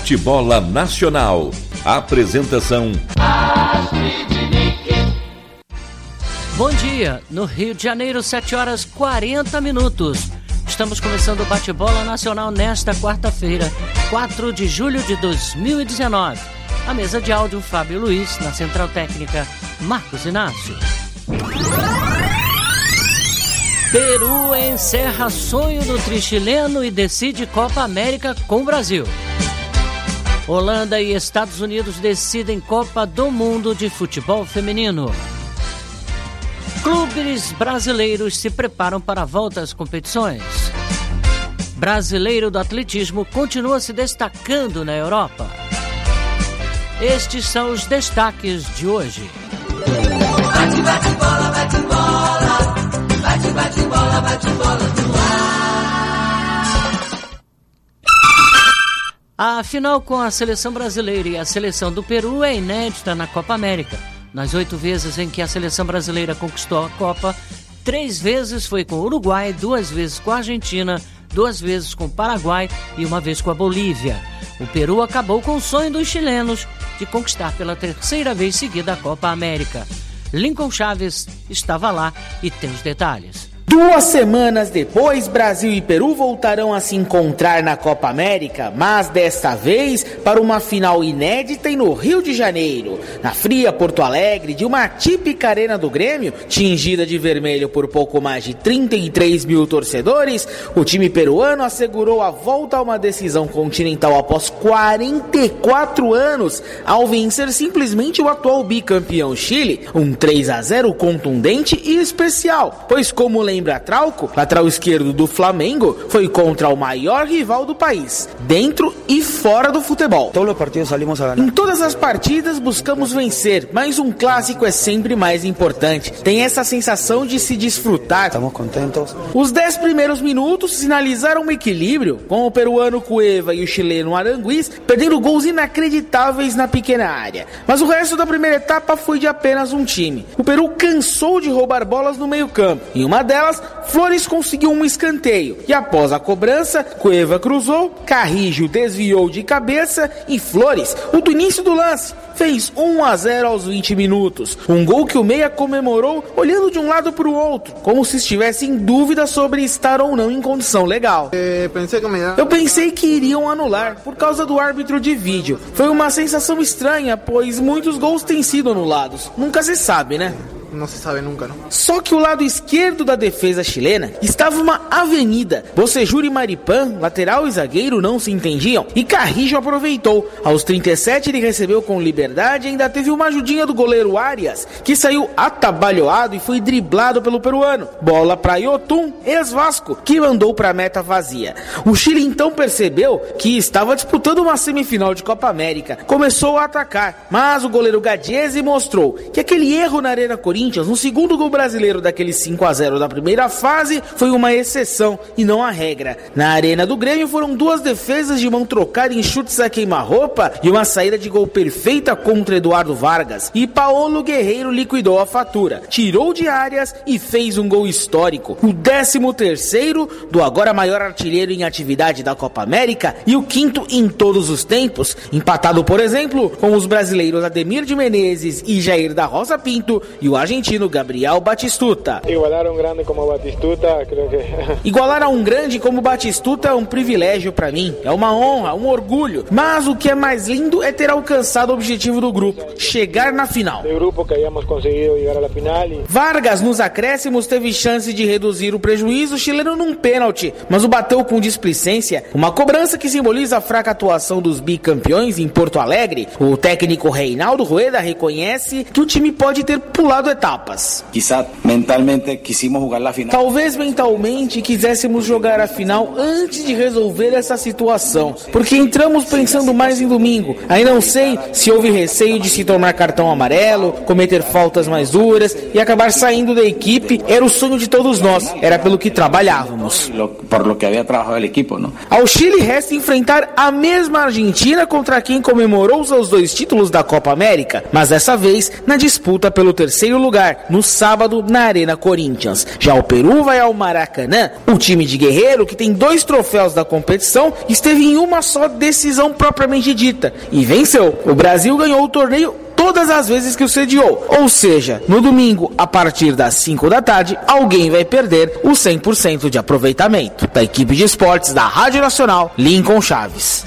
Bate-bola Nacional. Apresentação: Bom dia, no Rio de Janeiro, 7h40. Estamos começando o Bate-bola Nacional nesta quarta-feira, 4 de julho de 2019. A mesa de áudio, Fábio Luiz, na central técnica, Marcos Inácio. Peru encerra sonho do tri-chileno e decide Copa América com o Brasil. Holanda e Estados Unidos decidem Copa do Mundo de futebol feminino. Clubes brasileiros se preparam para a volta às competições. Brasileiro do atletismo continua se destacando na Europa. Estes são os destaques de hoje. Bate, bate, bola, bate, bola. Bate, bate, bola, bate, bola no ar. A final com a seleção brasileira e a seleção do Peru é inédita na Copa América. Nas 8 vezes em que a seleção brasileira conquistou a Copa, 3 vezes foi com o Uruguai, 2 vezes com a Argentina, 2 vezes com o Paraguai e 1 vez com a Bolívia. O Peru acabou com o sonho dos chilenos de conquistar pela 3ª vez seguida a Copa América. Lincoln Chaves estava lá e tem os detalhes. 2 semanas depois, Brasil e Peru voltarão a se encontrar na Copa América, mas desta vez para uma final inédita e no Rio de Janeiro, na fria Porto Alegre, de uma típica arena do Grêmio, tingida de vermelho por pouco mais de 33 mil torcedores. O time peruano assegurou a volta a uma decisão continental após 44 anos, ao vencer simplesmente o atual bicampeão Chile, um 3-0 contundente e especial, pois como lembra Trauco, lateral esquerdo do Flamengo, foi contra o maior rival do país, dentro e fora do futebol. Em todas as partidas buscamos vencer, mas um clássico é sempre mais importante. Tem essa sensação de se desfrutar. Estamos contentos. Os 10 primeiros minutos sinalizaram um equilíbrio, com o peruano Cueva e o chileno Aranguiz perdendo gols inacreditáveis na pequena área. Mas o resto da primeira etapa foi de apenas um time. O Peru cansou de roubar bolas no meio-campo. Em uma delas, Flores conseguiu um escanteio e após a cobrança, Cueva cruzou, Carrijo desviou de cabeça e Flores, o do início do lance, fez 1-0 aos 20 minutos. Um gol que o meia comemorou olhando de um lado para o outro, como se estivesse em dúvida sobre estar ou não em condição legal. Eu pensei que iriam anular por causa do árbitro de vídeo. Foi uma sensação estranha, pois muitos gols têm sido anulados. Nunca se sabe, né? Não se sabe nunca, não? Só que o lado esquerdo da defesa chilena estava uma avenida. Bocejura e Maripan, lateral e zagueiro, não se entendiam. E Carrijo aproveitou. Aos 37 ele recebeu com liberdade e ainda teve uma ajudinha do goleiro Arias, que saiu atabalhoado e foi driblado pelo peruano. Bola para Yotun, ex-Vasco, que mandou para a meta vazia. O Chile então percebeu que estava disputando uma semifinal de Copa América. Começou a atacar, mas o goleiro Gadiese mostrou que aquele erro na Arena Corinthians, no segundo gol brasileiro daquele 5-0 da primeira fase, foi uma exceção e não a regra. Na Arena do Grêmio foram 2 defesas de mão trocada em chutes a queima-roupa e uma saída de gol perfeita contra Eduardo Vargas. E Paolo Guerreiro liquidou a fatura, tirou de Arias e fez um gol histórico. O 13º do agora maior artilheiro em atividade da Copa América e o 5º em todos os tempos, empatado, por exemplo, com os brasileiros Ademir de Menezes e Jair da Rosa Pinto e o argentino Gabriel Batistuta. Igualar a um grande como Batistuta, creio que... Igualar a um grande como Batistuta é um privilégio para mim, é uma honra, um orgulho, mas o que é mais lindo é ter alcançado o objetivo do grupo, chegar na final. O grupo que habíamos conseguido chegar à final. Vargas, nos acréscimos, teve chance de reduzir o prejuízo chileno num pênalti, mas o bateu com displicência, uma cobrança que simboliza a fraca atuação dos bicampeões em Porto Alegre. O técnico Reinaldo Rueda reconhece que o time pode ter pulado etapas. Talvez mentalmente quiséssemos jogar a final antes de resolver essa situação, porque entramos pensando mais em domingo. Aí não sei se houve receio de se tomar cartão amarelo, cometer faltas mais duras e acabar saindo da equipe. Era o sonho de todos nós, era pelo que trabalhávamos. Ao Chile resta enfrentar a mesma Argentina contra quem comemorou seus 2 títulos da Copa América, mas dessa vez na disputa pelo 3º lugar lugar, no sábado, na Arena Corinthians. Já o Peru vai ao Maracanã. O time de Guerreiro, que tem 2 troféus da competição, esteve em uma só decisão propriamente dita e venceu. O Brasil ganhou o torneio todas as vezes que o sediou. Ou seja, no domingo, a partir das 5 da tarde, alguém vai perder o 100% de aproveitamento. Da equipe de esportes da Rádio Nacional, Lincoln Chaves.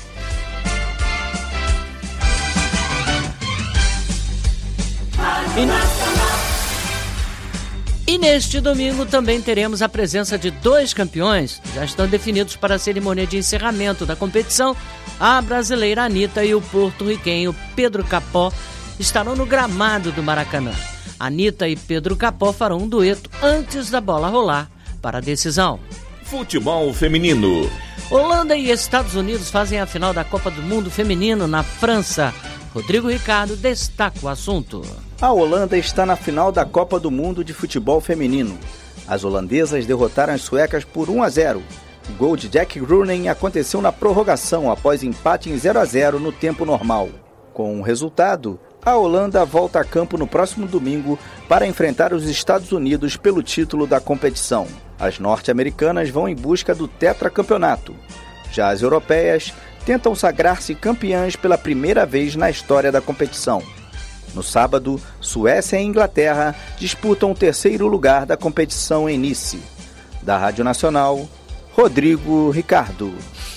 E neste domingo também teremos a presença de 2 campeões. Já estão definidos para a cerimônia de encerramento da competição. A brasileira Anitta e o porto-riquenho Pedro Capó estarão no gramado do Maracanã. Anitta e Pedro Capó farão um dueto antes da bola rolar para a decisão. Futebol feminino. Holanda e Estados Unidos fazem a final da Copa do Mundo Feminino na França. Rodrigo Ricardo destaca o assunto. A Holanda está na final da Copa do Mundo de Futebol Feminino. As holandesas derrotaram as suecas por 1-0. O gol de Jack Groenen aconteceu na prorrogação após empate em 0-0 no tempo normal. Com o resultado, a Holanda volta a campo no próximo domingo para enfrentar os Estados Unidos pelo título da competição. As norte-americanas vão em busca do tetracampeonato. Já as europeias tentam sagrar-se campeãs pela primeira vez na história da competição. No sábado, Suécia e Inglaterra disputam o 3º lugar da competição em Nice. Da Rádio Nacional, Rodrigo Ricardo.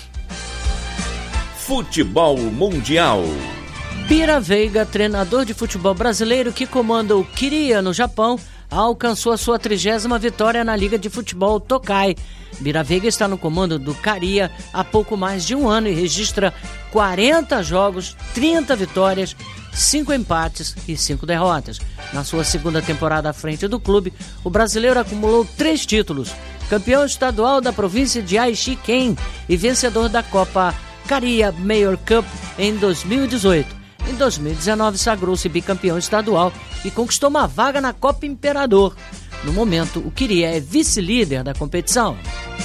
Futebol mundial. Bira Veiga, treinador de futebol brasileiro que comanda o Kiria no Japão, alcançou a sua 30ª vitória na Liga de Futebol Tokai. Bira Veiga está no comando do Kiria há pouco mais de um ano e registra 40 jogos, 30 vitórias, 5 empates e 5 derrotas. Na sua 2ª temporada à frente do clube, o brasileiro acumulou 3 títulos: campeão estadual da província de Aichi-Ken e vencedor da Copa Kiria Mayor Cup em 2018. Em 2019, sagrou-se bicampeão estadual e conquistou uma vaga na Copa Imperador. No momento, o Kiria é vice-líder da competição.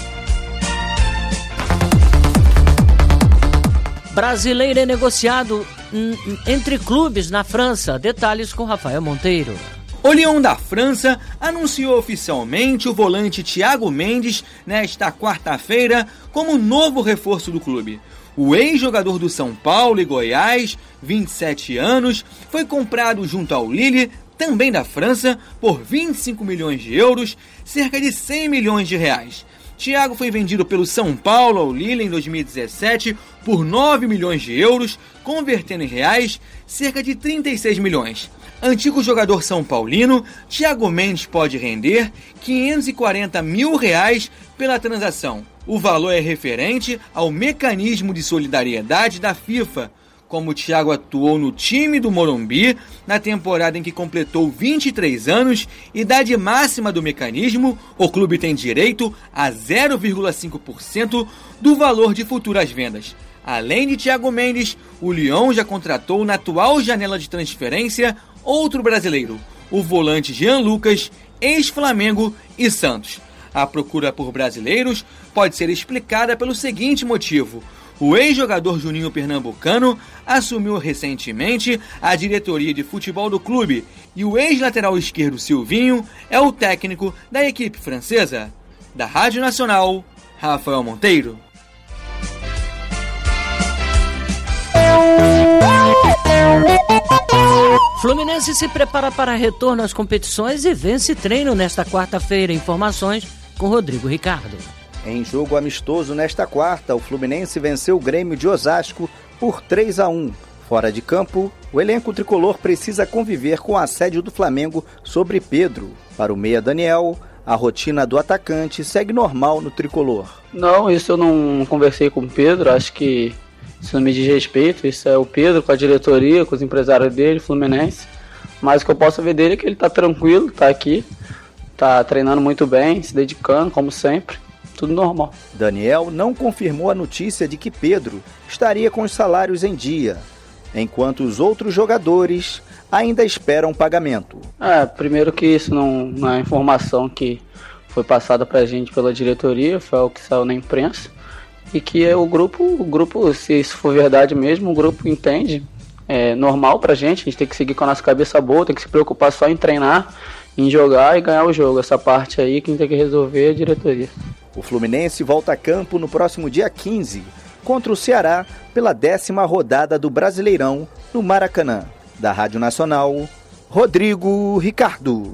Brasileiro é negociado entre clubes na França. Detalhes com Rafael Monteiro. O Lyon da França anunciou oficialmente o volante Thiago Mendes nesta quarta-feira como novo reforço do clube. O ex-jogador do São Paulo e Goiás, 27 anos, foi comprado junto ao Lille, também da França, por 25 milhões de euros, cerca de 100 milhões de reais. Thiago foi vendido pelo São Paulo ao Lille em 2017 por 9 milhões de euros, convertendo em reais, cerca de 36 milhões. Antigo jogador são paulino, Thiago Mendes pode render 540 mil reais pela transação. O valor é referente ao mecanismo de solidariedade da FIFA. Como o Thiago atuou no time do Morumbi na temporada em que completou 23 anos, idade máxima do mecanismo, o clube tem direito a 0,5% do valor de futuras vendas. Além de Thiago Mendes, o Lyon já contratou na atual janela de transferência outro brasileiro, o volante Jean Lucas, ex-Flamengo e Santos. A procura por brasileiros pode ser explicada pelo seguinte motivo: o ex-jogador Juninho Pernambucano assumiu recentemente a diretoria de futebol do clube e o ex-lateral esquerdo Silvinho é o técnico da equipe francesa. Da Rádio Nacional, Rafael Monteiro. Fluminense se prepara para retorno às competições e vence treino nesta quarta-feira. Informações com Rodrigo Ricardo. Em jogo amistoso nesta quarta, o Fluminense venceu o Grêmio de Osasco por 3-1. Fora de campo, o elenco tricolor precisa conviver com o assédio do Flamengo sobre Pedro. Para o meia Daniel, a rotina do atacante segue normal no tricolor. Não, isso eu não conversei com o Pedro, acho que isso não me diz respeito, isso é o Pedro com a diretoria, com os empresários dele, Fluminense. Mas o que eu posso ver dele é que ele tá tranquilo, tá aqui, tá treinando muito bem, se dedicando, como sempre, tudo normal. Daniel não confirmou a notícia de que Pedro estaria com os salários em dia, enquanto os outros jogadores ainda esperam pagamento. Primeiro que isso não é informação que foi passada pra gente pela diretoria, foi o que saiu na imprensa. E que o grupo, se isso for verdade mesmo, o grupo entende, é normal pra gente, a gente tem que seguir com a nossa cabeça boa, tem que se preocupar só em treinar em jogar e ganhar o jogo. Essa parte aí quem tem que resolver é a diretoria. O Fluminense volta a campo no próximo dia 15, contra o Ceará, pela 10ª rodada do Brasileirão, no Maracanã. Da Rádio Nacional, Rodrigo Ricardo.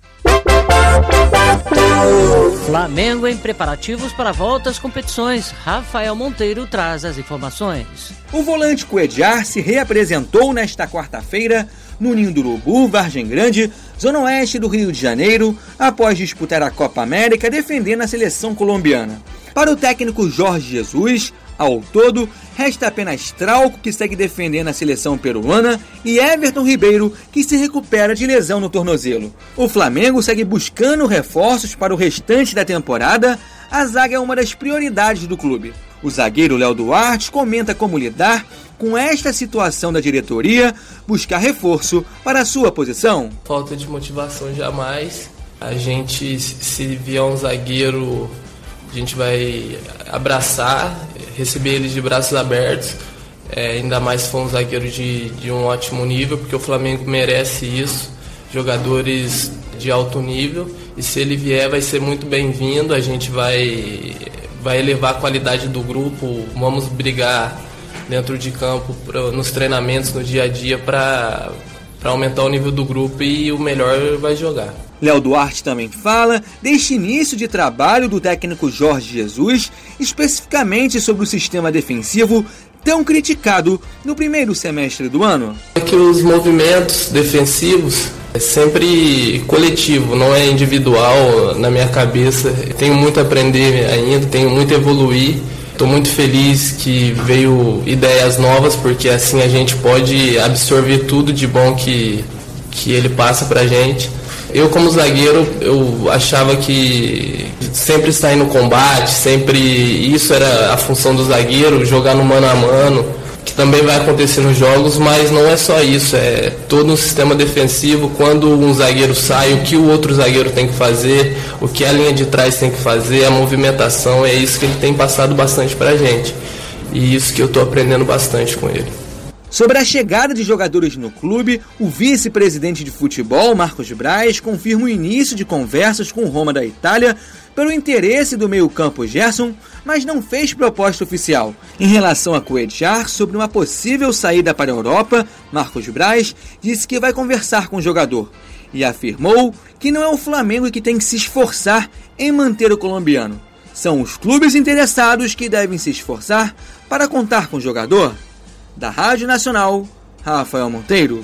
Flamengo em preparativos para a volta às competições. Rafael Monteiro traz as informações. O volante Cuéllar se reapresentou nesta quarta-feira no Ninho do Urubu, Vargem Grande, zona oeste do Rio de Janeiro, após disputar a Copa América defendendo a seleção colombiana. Para o técnico Jorge Jesus, ao todo, resta apenas Trauco, que segue defendendo a seleção peruana, e Everton Ribeiro, que se recupera de lesão no tornozelo. O Flamengo segue buscando reforços para o restante da temporada. A zaga é uma das prioridades do clube. O zagueiro Léo Duarte comenta como lidar com esta situação da diretoria, buscar reforço para a sua posição. Falta de motivação jamais. A gente, se vier um zagueiro, a gente vai abraçar, receber eles de braços abertos, ainda mais se for um zagueiro de um ótimo nível, porque o Flamengo merece isso, jogadores de alto nível, e se ele vier vai ser muito bem-vindo. A gente vai elevar a qualidade do grupo, vamos brigar dentro de campo, nos treinamentos, no dia a dia, para aumentar o nível do grupo, e o melhor vai jogar. Léo Duarte também fala deste início de trabalho do técnico Jorge Jesus, especificamente sobre o sistema defensivo tão criticado no primeiro semestre do ano. É que os movimentos defensivos é sempre coletivo, não é individual. Na minha cabeça, tenho muito a aprender ainda, tenho muito a evoluir. Estou muito feliz que veio ideias novas, porque assim a gente pode absorver tudo de bom que ele passa pra gente. Eu, como zagueiro, eu achava que sempre sair no combate, sempre isso era a função do zagueiro, jogar no mano a mano, que também vai acontecer nos jogos, mas não é só isso, é todo um sistema defensivo. Quando um zagueiro sai, o que o outro zagueiro tem que fazer, o que a linha de trás tem que fazer, a movimentação, é isso que ele tem passado bastante pra gente. E isso que eu estou aprendendo bastante com ele. Sobre a chegada de jogadores no clube, o vice-presidente de futebol, Marcos Braz, confirma o início de conversas com o Roma da Itália pelo interesse do meio-campo Gerson, mas não fez proposta oficial. Em relação a Cuéllar, sobre uma possível saída para a Europa, Marcos Braz disse que vai conversar com o jogador e afirmou que não é o Flamengo que tem que se esforçar em manter o colombiano. São os clubes interessados que devem se esforçar para contar com o jogador. Da Rádio Nacional, Rafael Monteiro.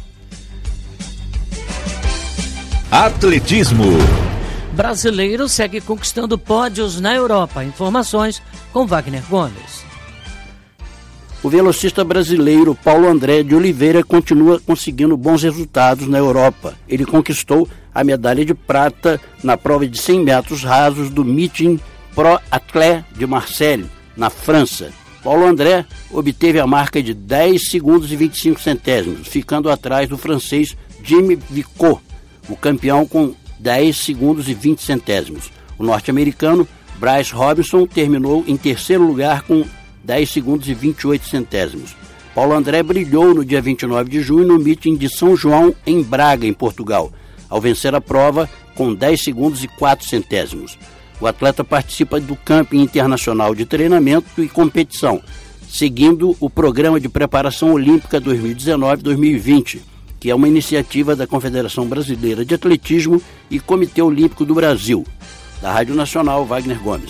Atletismo. Brasileiro segue conquistando pódios na Europa. Informações com Wagner Gomes. O velocista brasileiro Paulo André de Oliveira continua conseguindo bons resultados na Europa. Ele conquistou a medalha de prata na prova de 100 metros rasos do Meeting Pro Athlé de Marseille, na França. Paulo André obteve a marca de 10 segundos e 25 centésimos, ficando atrás do francês Jimmy Vicot, o campeão com 10 segundos e 20 centésimos. O norte-americano Bryce Robinson terminou em terceiro lugar com 10 segundos e 28 centésimos. Paulo André brilhou no dia 29 de junho no meeting de São João, em Braga, em Portugal, ao vencer a prova com 10 segundos e 4 centésimos. O atleta participa do Camping Internacional de Treinamento e Competição, seguindo o Programa de Preparação Olímpica 2019-2020, que é uma iniciativa da Confederação Brasileira de Atletismo e Comitê Olímpico do Brasil. Da Rádio Nacional, Wagner Gomes.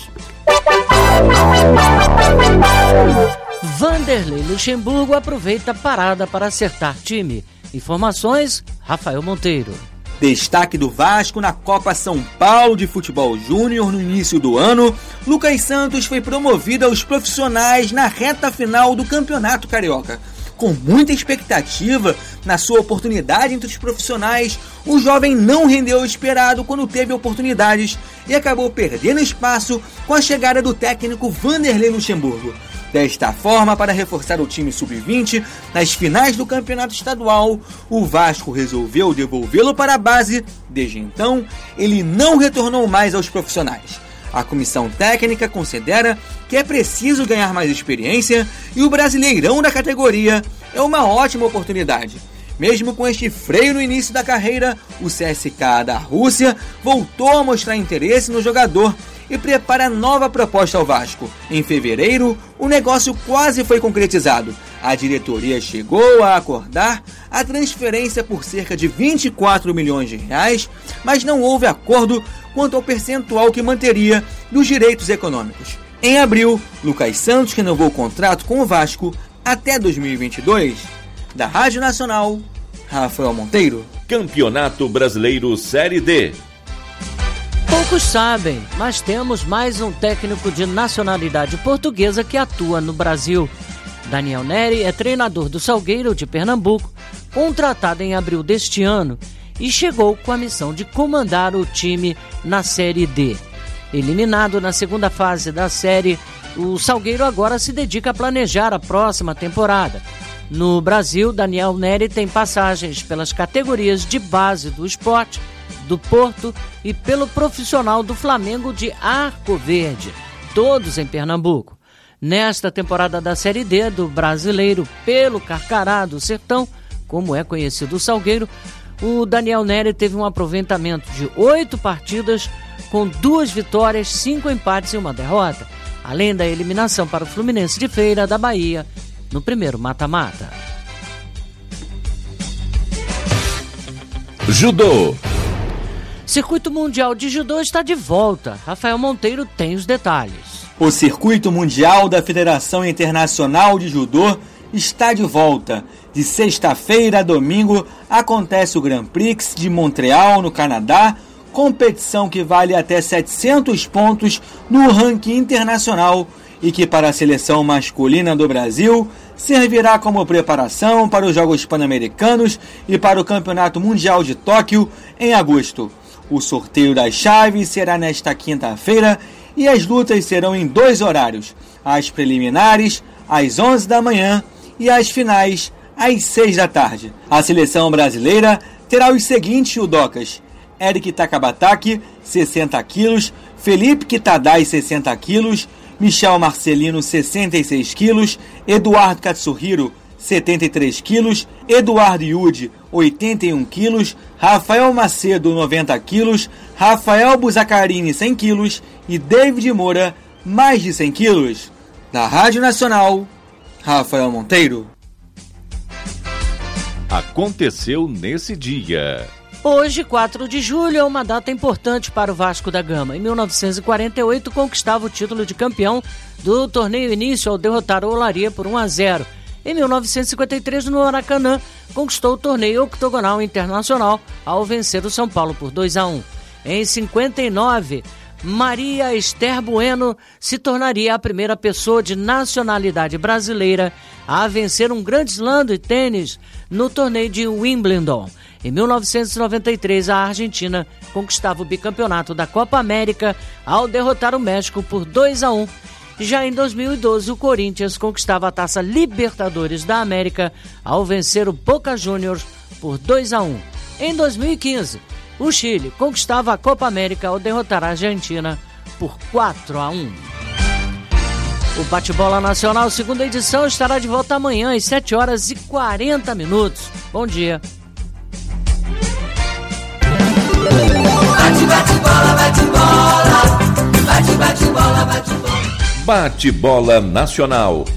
Vanderlei Luxemburgo aproveita a parada para acertar time. Informações, Rafael Monteiro. Destaque do Vasco na Copa São Paulo de Futebol Júnior no início do ano, Lucas Santos foi promovido aos profissionais na reta final do Campeonato Carioca. Com muita expectativa na sua oportunidade entre os profissionais, o jovem não rendeu o esperado quando teve oportunidades e acabou perdendo espaço com a chegada do técnico Vanderlei Luxemburgo. Desta forma, para reforçar o time sub-20, nas finais do campeonato estadual, o Vasco resolveu devolvê-lo para a base. Desde então, ele não retornou mais aos profissionais. A comissão técnica considera que é preciso ganhar mais experiência e o Brasileirão da categoria é uma ótima oportunidade. Mesmo com este freio no início da carreira, o CSKA da Rússia voltou a mostrar interesse no jogador e prepara nova proposta ao Vasco. Em fevereiro, o negócio quase foi concretizado. A diretoria chegou a acordar a transferência por cerca de 24 milhões de reais, mas não houve acordo quanto ao percentual que manteria dos direitos econômicos. Em abril, Lucas Santos renovou o contrato com o Vasco até 2022. Da Rádio Nacional, Rafael Monteiro. Campeonato Brasileiro Série D. Poucos sabem, mas temos mais um técnico de nacionalidade portuguesa que atua no Brasil. Daniel Neri é treinador do Salgueiro de Pernambuco, contratado em abril deste ano, e chegou com a missão de comandar o time na Série D. Eliminado na segunda fase da série, o Salgueiro agora se dedica a planejar a próxima temporada. No Brasil, Daniel Neri tem passagens pelas categorias de base do Sport, do Porto e pelo profissional do Flamengo de Arco Verde, todos em Pernambuco. Nesta temporada da Série D do Brasileiro pelo Carcará do Sertão, como é conhecido o Salgueiro, o Daniel Neri teve um aproveitamento de 8 partidas com 2 vitórias, 5 empates e 1 derrota, além da eliminação para o Fluminense de Feira da Bahia no primeiro mata-mata. Judô. Circuito Mundial de Judô está de volta. Rafael Monteiro tem os detalhes. O Circuito Mundial da Federação Internacional de Judô está de volta. De sexta-feira a domingo acontece o Grand Prix de Montreal, no Canadá, competição que vale até 700 pontos no ranking internacional e que para a seleção masculina do Brasil servirá como preparação para os Jogos Pan-Americanos e para o Campeonato Mundial de Tóquio em agosto. O sorteio das chaves será nesta quinta-feira e as lutas serão em 2 horários, as preliminares às 11 da manhã e as finais às 6 da tarde. A seleção brasileira terá os seguintes judocas: Eric Takabataki, 60 quilos, Felipe Kitadai, 60 quilos, Michel Marcelino, 66 quilos, Eduardo Katsuhiro, 73 quilos, Eduardo Yudi, 81 quilos, Rafael Macedo, 90 quilos, Rafael Buzacarini, 100 quilos e David Moura, mais de 100 quilos. Da Rádio Nacional, Rafael Monteiro. Aconteceu nesse dia. Hoje, 4 de julho, é uma data importante para o Vasco da Gama. Em 1948, conquistava o título de campeão do torneio início ao derrotar o Olaria por 1-0. Em 1953, no Maracanã, conquistou o torneio octogonal internacional ao vencer o São Paulo por 2-1. Em 59, Maria Esther Bueno se tornaria a primeira pessoa de nacionalidade brasileira a vencer um Grand Slam de tênis no torneio de Wimbledon. Em 1993, a Argentina conquistava o bicampeonato da Copa América ao derrotar o México por 2-1. Já em 2012, o Corinthians conquistava a Taça Libertadores da América ao vencer o Boca Juniors por 2-1. Em 2015, o Chile conquistava a Copa América ao derrotar a Argentina por 4-1. O Bate-Bola Nacional, segunda edição, estará de volta amanhã às 7h40. Bom dia. Bate-bola, bate-bola, bate-bola, bate-bola. Bate-Bola Nacional.